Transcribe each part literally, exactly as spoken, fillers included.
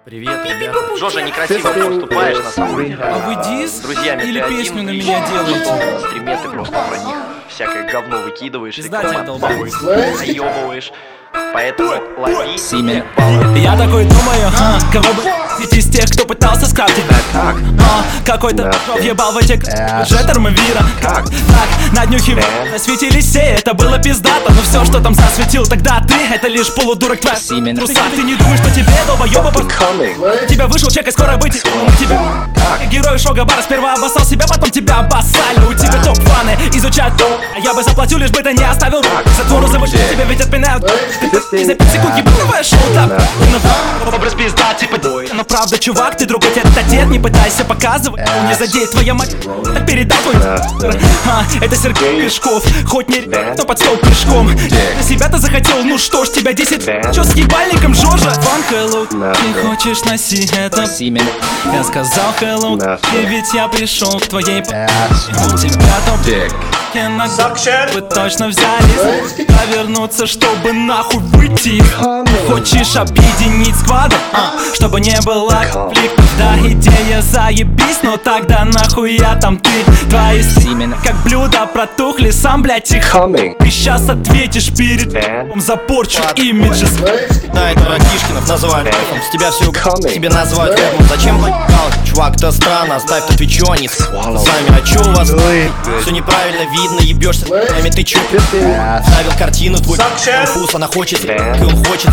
Привет, ребята. Жожа, некрасиво поступаешь на самом деле. А вы дис? С друзьями Или ты песню один, на и меня делаете? На стриме ты просто про них всякое говно выкидываешь, Пизда тебе, рекламу долбоёб. заёбываешь. Поэтому лови Семя. Я такой думаю, а, кого бы из тех, кто пытался скрафтить. как? А, какой-то въебал в эти уже термовира. Как? Так, на днюхе засветились все, это было пиздато. Но все, что там засветил тогда ты, это лишь полудурок твоя Семя. труса. Ты не думаешь, что тебе, долбоёба, у тебя вышел чек и скоро быть тебе. Герой шога бара сперва обоссал себя, потом тебя обоссали. У тебя топ-фаны изучают топ, а я бы заплатил, лишь бы ты не оставил затвору завышить тебя, ведь отпинают. И за пять секунд ебаное шоу там. Образ пизда, типа бой. Но правда, чувак, ты другой тет-а-тет, не пытайся показывать. Не задеть твоя мать, так передай твой а, это Сергей Пешков, хоть не но под стол пешком. На себя-то захотел, ну что ж, тебя десять. Чё с ебальником, Жожа? Фан Хэллоу, ты хочешь носи это? Семя. Я сказал hello, и ведь я пришел к твоей п***. У тебя топ вы точно взялись а вернуться, чтобы нахуй выйти. Хочешь объединить сквады, а, чтобы не было конфликтов. Да, идея заебись, но тогда нахуя там ты? Твои Именно. как блюда протухли, сам, блядь, их. Ты сейчас ответишь перед за порчу имиджа. Да, это Ракишкинов называют рэпом. С тебя все тебе называют рэпом. Зачем поднял? Чувак, это странно, оставь то твичу, они сами. А чё у вас? Все неправильно видно, ебешься с ты чё? Ставил картину твой конфуз, она хочет, и он хочет.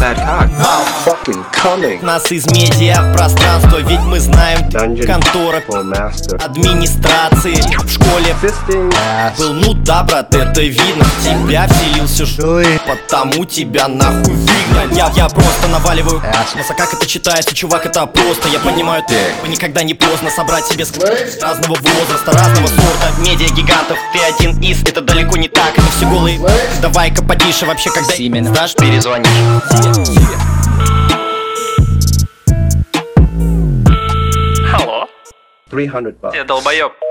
Нас из медиа пространства, ведь мы знаем контора администрации. В школе был, ну да, брат, это видно. В тебя вселился ш... потому тебя нахуй выгнали. Я, я просто наваливаю. А как это читается, чувак, это просто. Я понимаю, ты никогда не поздно собрать себе ск... разного возраста, разного сорта медиа-гигантов. Ты один из, это далеко не так, это все голые. Давай-ка потише вообще, когда Семя. сдашь, перезвонишь. Алло? three hundred bucks. Ты долбоёб.